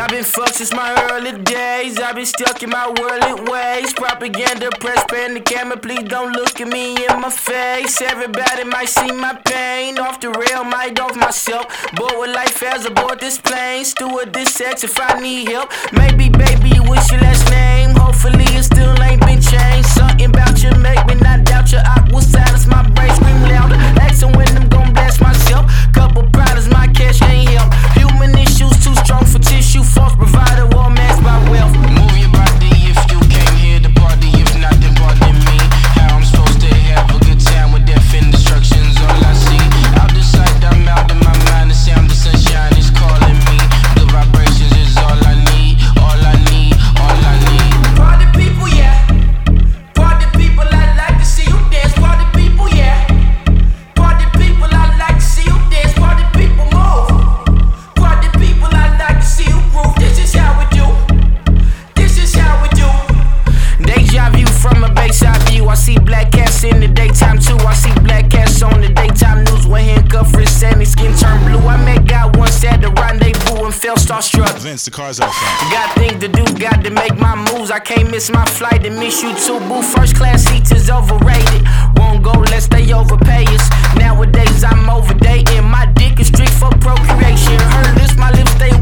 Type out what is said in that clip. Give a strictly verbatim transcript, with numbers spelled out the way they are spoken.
I've been fucked since my early days. I've been stuck in my worldly ways. Propaganda, press, pan the camera. Please don't look at me in my face. Everybody might see my pain. Off the rail, might off myself. Bored with life as aboard this plane. Steward this sex if I need help. Maybe, baby, what's your last name? Hopefully it still ain't been changed. Something about you make me not doubt your aqua silence. My brain scream louder. Asking when I'm gon' blast myself. Couple problems, my cash ain't help. Human issues too strong for tissue. False provider, war masked by wealth. Move your body if you came here to party. If not, then pardon me. How I'm supposed to have a good time with death and destruction's all I see. Out the sight, I'm out of my mind. The sound of sunshine is calling me. The vibrations is all I need. All I need, all I need. Party people, yeah. Party people, I like to see you dance. Party people, yeah. Party people, I like to see you dance. Party people, move. Party people, I like to see you groove. This is how we do. This is how we do. Deja vu from a bayside view. I see black cats in the daytime too. I see black cats on the daytime news when handcuffed wrists and his skin turned blue. I met God once at the rendezvous and felt starstruck. Vince, the car's out front. Got things to do, got to make my moves. I can't miss my flight and miss you too, boo. First class seats is overrated. Won't go, let's stay overpay us. Nowadays I'm overdating. My dick is strict for procreation. Her lips, my lips stay